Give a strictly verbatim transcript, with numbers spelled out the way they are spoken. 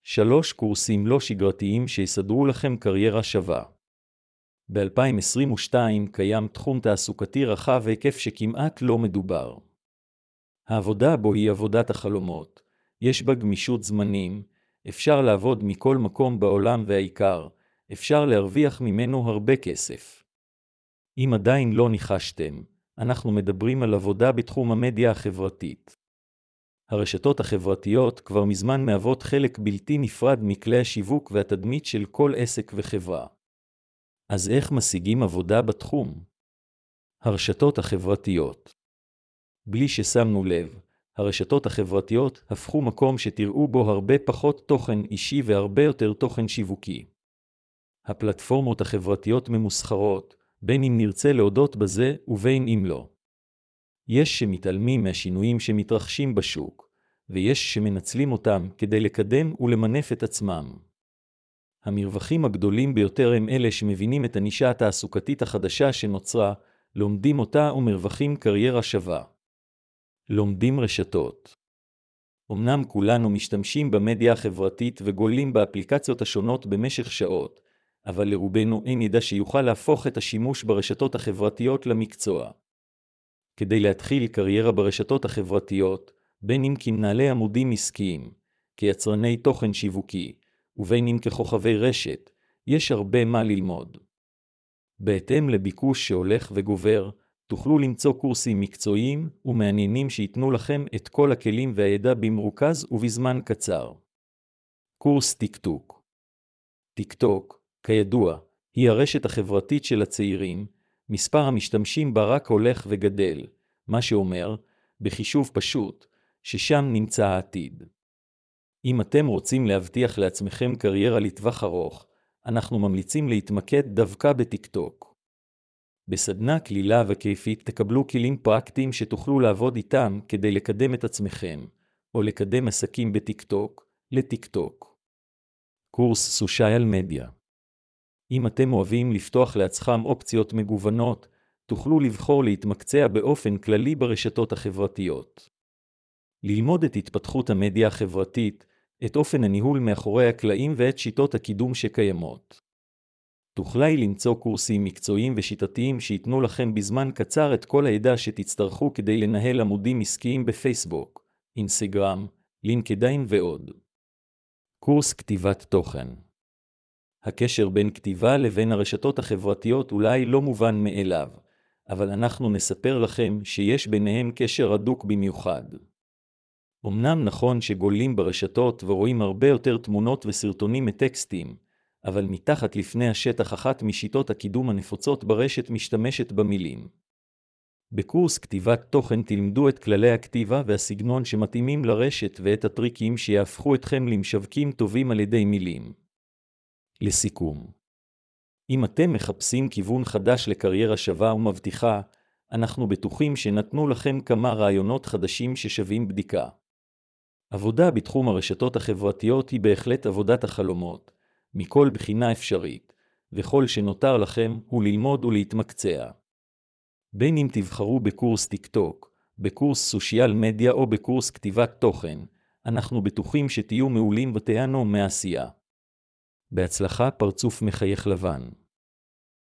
שלוש קורסים לא שגרתיים שיסדרו לכם קריירה שווה. ב-אלפיים עשרים ושתיים קיים תחום תעסוקתי רחב והיקף שכמעט לא מדובר. העבודה בו היא עבודת החלומות. יש בה גמישות זמנים, אפשר לעבוד מכל מקום בעולם והעיקר, אפשר להרוויח ממנו הרבה כסף. אם עדיין לא ניחשתם, אנחנו מדברים על עבודה בתחום המדיה החברתית. הרשתות החברתיות כבר מזמן מהוות חלק בלתי נפרד מכלי השיווק והתדמית של כל עסק וחברה. אז איך משיגים עבודה בתחום? הרשתות החברתיות. בלי ששמנו לב, הרשתות החברתיות הפכו מקום שתראו בו הרבה פחות תוכן אישי והרבה יותר תוכן שיווקי. הפלטפורמות החברתיות ממוסחרות, בין אם נרצה להודות בזה ובין אם לא. יש שמתעלמים מהשינויים שמתרחשים בשוק, ויש שמנצלים אותם כדי לקדם ולמנף את עצמם. המרווחים הגדולים ביותר הם אלה שמבינים את הנישה התעסוקתית החדשה שנוצרה, לומדים אותה ומרווחים קריירה שווה. לומדים רשתות. אמנם כולנו משתמשים במדיה החברתית וגולים באפליקציות השונות במשך שעות, אבל לרובנו אין ידע שיוכל להפוך את השימוש ברשתות החברתיות למקצוע. כדי להתחיל קריירה ברשתות החברתיות, בין אם כמנהלי עמודים עסקיים, כיצרני תוכן שיווקי, ובין אם ככוכבי רשת, יש הרבה מה ללמוד. בהתאם לביקוש שהולך וגובר, תוכלו למצוא קורסים מקצועיים ומעניינים שיתנו לכם את כל הכלים והידע במרוכז ובזמן קצר. קורס טיקטוק. טיקטוק, כידוע, היא הרשת החברתית של הצעירים, מספר המשתמשים בה רק הולך וגדל, מה שאומר, בחישוב פשוט, ששם נמצא העתיד. אם אתם רוצים להבטיח לעצמכם קריירה לטווח ארוך, אנחנו ממליצים להתמקד דווקא בטיקטוק. בסדנה כלילה וכיפית תקבלו כלים פרקטיים שתוכלו לעבוד איתם כדי לקדם את עצמכם, או לקדם עסקים בטיקטוק, לטיקטוק. קורס סושיאל מדיה. אם אתם אוהבים לפתוח לעצמכם אופציות מגוונות, תוכלו לבחור להתמקצע באופן כללי ברשתות החברתיות. ללמוד את התפתחות המדיה החברתית, את אופן הניהול מאחורי הקלעים ואת שיטות הקידום שקיימות. תוכלי למצוא קורסים מקצועיים ושיטתיים שיתנו לכם בזמן קצר את כל הידע שתצטרכו כדי לנהל עמודים עסקיים בפייסבוק, אינסטגרם, לינקדאין ועוד. קורס כתיבת תוכן. הקשר בין כתיבה לבין הרשתות החברתיות אולי לא מובן מאליו, אבל אנחנו נספר לכם שיש ביניהם קשר הדוק במיוחד. אמנם נכון שגולים ברשתות ורואים הרבה יותר תמונות וסרטונים מטקסטים, אבל מתחת לפני השטח אחת משיטות הקידום הנפוצות ברשת משתמשת במילים. בקורס כתיבת תוכן תלמדו את כללי הכתיבה והסגנון שמתאימים לרשת ואת הטריקים שיהפכו אתכם למשווקים טובים על ידי מילים. לסיכום, אם אתם מחפשים כיוון חדש לקריירה שווה ומבטיחה, אנחנו בטוחים שנתנו לכם כמה רעיונות חדשים ששווים בדיקה. עבודה בתחום הרשתות החברתיות היא בהחלט עבודת החלומות, מכל בחינה אפשרית, וכל שנותר לכם הוא ללמוד ולהתמקצע. בין אם תבחרו בקורס טיקטוק, בקורס סושיאל מדיה או בקורס כתיבת תוכן, אנחנו בטוחים שתהיו מעולים ותיהנו מעשייה. בהצלחה, פרצוף מחייך לבן.